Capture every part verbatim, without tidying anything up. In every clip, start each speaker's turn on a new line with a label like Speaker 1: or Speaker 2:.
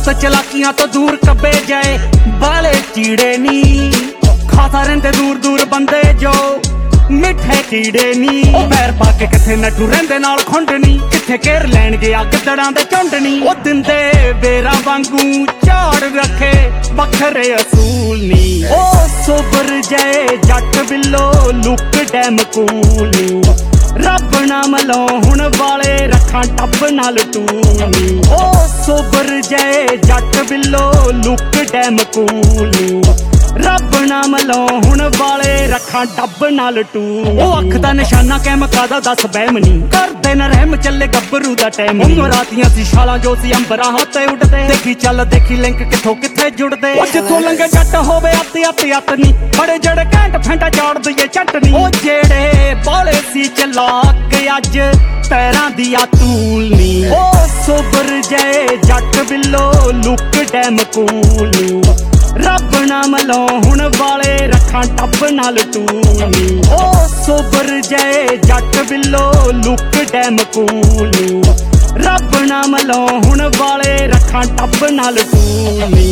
Speaker 1: पुत चलाकियां तो दूर कब्बे जाए बाले चीड़े नी खाता रहिंदे दूर दूर बंदे जो मिठे कीड़े नी पैर पा के किथे नट्ठू रहिंदे नाल खुंड नी किथे घेर लैण गया गिद्दड़ां दे झुंड नी ओ दिंदे बेरा वांगू झाड़ रखे बखरे असूल नी ओ सोबर जाए जट बिल्लो लुक डैम कूल नी रब नाम लो हुण वाले रखां टब नाल टूल नी ओ सोबर जाए जट बिल्लो लुक डैम कूल नी रब नाम लो हुण वाले रखां डब नाल टूल ओ अख दा निशाना कैम कादा दस बैम नी करदे न रहम चले गब्बरू दा टाइम उमरातियां सी छालां जो सी अंबरां ते उड़दे देखी चल देखी लिंक किथों किथे जुड़दे ओ जिथों लंघे जट होवे अत अत अत नी बड़े जड़े घैंट फैंटा चाड़ दईए चटनी ओ जेड़े बाले सी चलाक अज पैरां दिया तूल नी ओ सोबर जाए जट बिल्लो लुक डैम कूल नी रब नाम लो हुण वाले रखां टब नाल टूल नी ओ सोबर जाए जट बिल्लो लुक डैम कूल नी रब नाम लो हुण वाले रखां टब नाल टूल नी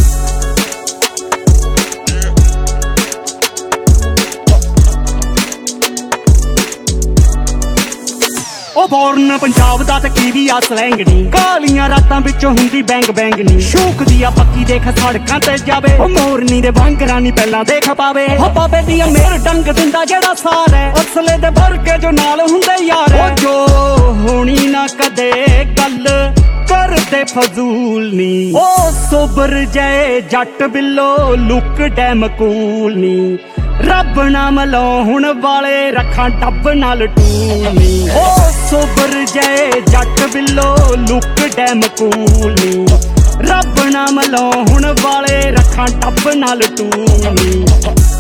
Speaker 1: ओ बोर्न पंजाब दा ते कीवी आ सलैंग नी कालियां रातां विचों हुंदी बैंग बैंग नी शौक दिया पक्की देख सड़कां ते जावे ओ मोरनी दे वांगरां नी पहलां देख पावे ओ बाबे दी मेर डंग दिंदा जेड़ा सार है असले दे वर्गे जो नाल हुंदे यार ओ जो होनी ना कदे गल करदे फजूल नी ओ सोबर जाए जट बिल्लो लुक डैम कूल नी रब नाम लो हुण वाले रखां टब नाल टूल नी ओ सोबर जाए जट बिल्लो लुक डैम कूल नी रब नाम लो हुण वाले रखां टब नाल टूल नी।